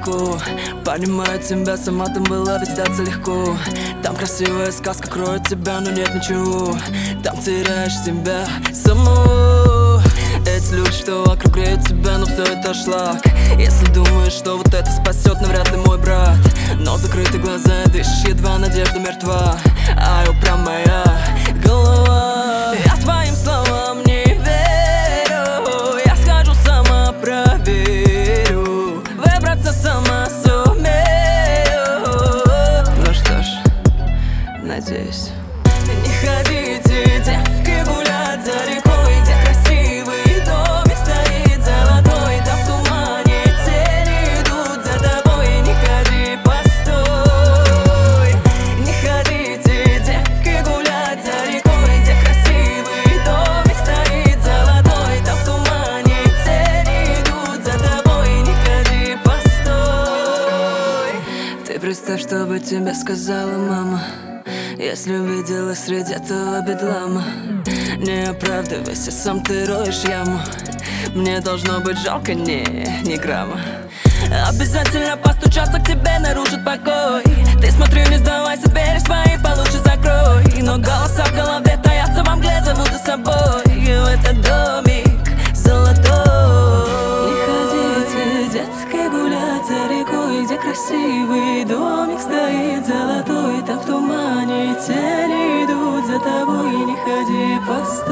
далеко. Понимаю тебя, сама там была, ведь сдаться легко. Там красивая сказка кроет тебя, но нет ничего. Там теряешь себя самого. Эти люди, что вокруг греют тебя, но все это шлак. Если думаешь, что вот это спасет, навряд ли, мой брат. Но закрыты глаза, дышишь, едва надежда мертва. А упрямая голова. Я твоим словам не верю. Я схожу, сама проверю. Выбраться сама сумею. Ну что ж, надеюсь. Не ходите, девки, гулять за рекой, где красивый домик стоит золотой. Там в тумане тени идут за тобой. Не ходи, постой. Не ходите, девки, гулять за рекой, где красивый домик стоит золотой. Там в тумане тени идут за тобой. Не ходи, постой. Ты представь, что бы тебе сказала мама, если увидела среди этого бедлама. Не оправдывайся, сам ты роешь яму. Мне должно быть жалко, ни грамма. Обязательно постучаться к тебе, нарушит покой. Ты смотри, не сдавайся, двери свои получше закрой. Но голоса в голове таятся во мгле, зовут за собой в этот домик золотой. Не ходите, детки, гулять за рекой, где красивый домик стоит золотой. Там в тумане тени идут за тобой. Не ходи, постой.